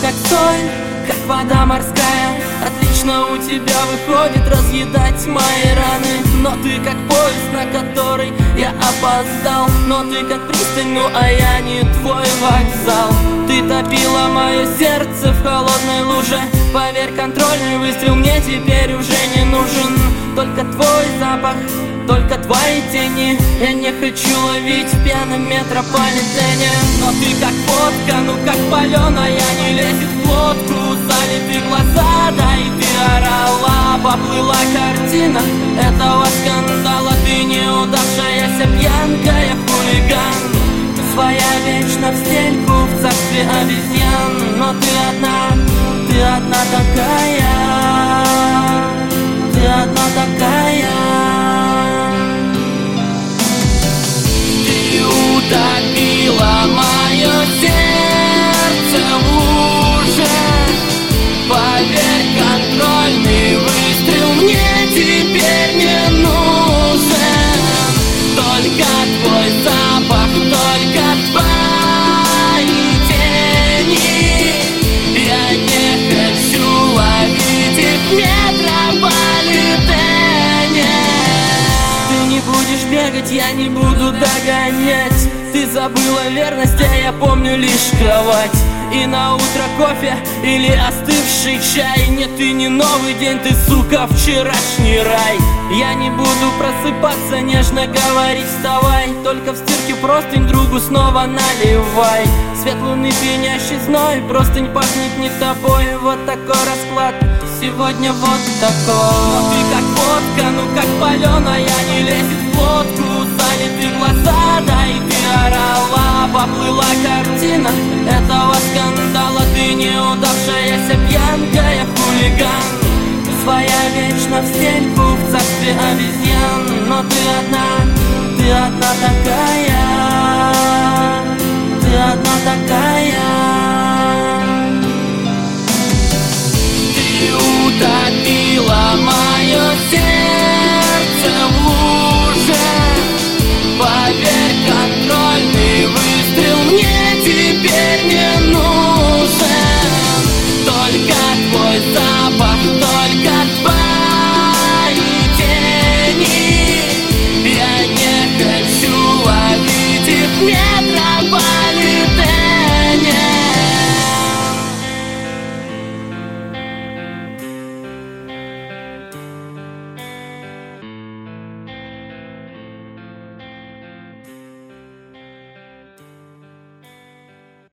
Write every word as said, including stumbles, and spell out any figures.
как соль, как вода морская. Отлично у тебя выходит разъедать мои раны. Но ты как поезд, на который я опоздал. Но ты как пристань, ну а я не твой вокзал. Ты топила мое сердце в холодной луже. Поверь, контрольный выстрел мне теперь уже не нужен. Только твой запах, только твои тени. Я не хочу ловить в пьяном метрополитене. Но ты как водка, ну как паленая, не лезет в лодку. Залиты глаза, да и ты орала. Поплыла картина этого скандала. Ты неудавшаяся пьянка, я хулиган. Своя вечно в стельку в царстве обезьян. Но ты одна, ты одна такая. Ты одна такая. Ты утопила мое сердце в луже. Поверь, контрольный выстрел мне теперь не нужен. Только твой запах, только твои тени. Я не хочу ловить их в метрополитене. Ты не будешь бегать, я не буду догонять. Ты забыла верность, а я помню лишь кровать. И на утро кофе или остывший чай. Нет, ты не новый день, ты, сука, вчерашний рай. Я не буду просыпаться, нежно говорить вставай. Только в стирке простынь другу снова наливай. Свет луны, пьянящий зной, простынь пахнет не тобой. Вот такой расклад, сегодня вот такой. Но ты как водка, ну как паленая, не лезет в лодку. Залиты глаза, да и ты орала. Поплыла картина этого скандала. Ты неудавшаяся пьянка, я хулиган. Своя вечно в стельку в царстве обезьян. Но ты одна, ты одна такая. Ты одна такая. Ты утопила мое сердце